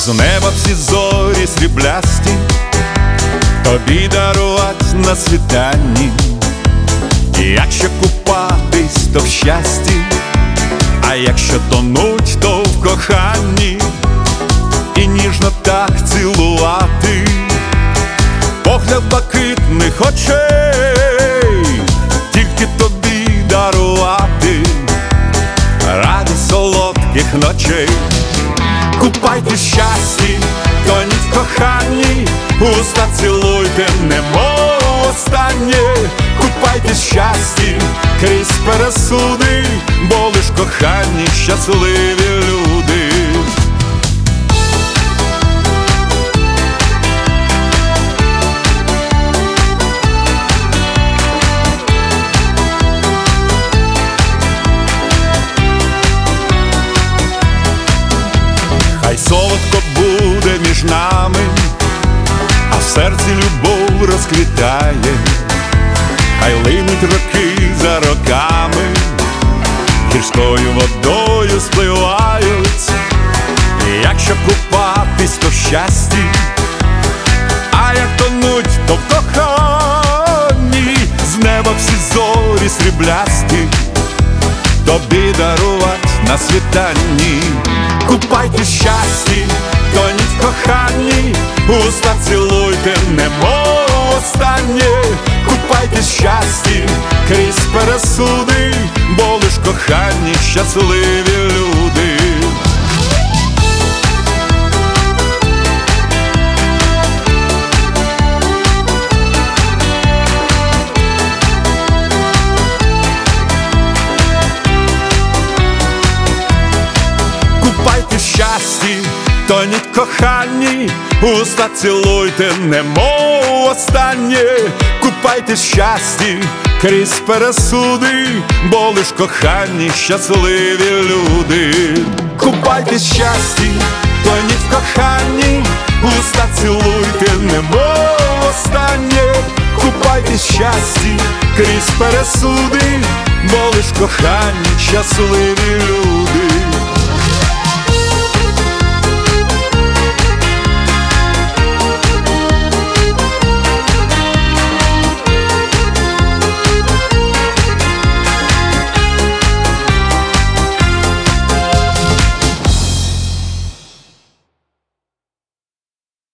з неба всі зорі сріблясті тобі дарувать на світанні. І якщо купатись, то в щасті, а якщо тонуть, то в коханні. І ніжно так цілувати погляд блакитних очей, тільки тобі дарувати радість солодких ночей. Купайтесь в щасті, тоніть в коханні, уста цілуйте, немов останнє. Купайтесь в щасті крізь пересуди, бо лиш кохані щасливі люди. Хай солодко буде між нами, а в серці любов розквітає. Хай линуть роки за роками, гірською водою спливають. І якщо купатись, то в щасті, а як тонуть, то в коханні. З неба всі зорі сріблясті тобі дарувать на світанні. Купайтесь в щасті, тоніть в коханні, уста цілуйте, немов останнє. Купайтесь в щасті крізь пересуди, бо лиш кохані щасливі люди. Купайтесь в щасті, тоніть в коханні, уста цілуйте, немов останнє. Купайтесь в щасті крізь пересуди, бо лиш кохані щасливі люди. Купайтесь в щасті, тоніть в коханні, уста цілуйте, немов останнє. Купайтесь в щасті крізь пересуди, бо лиш кохані щасливі люди.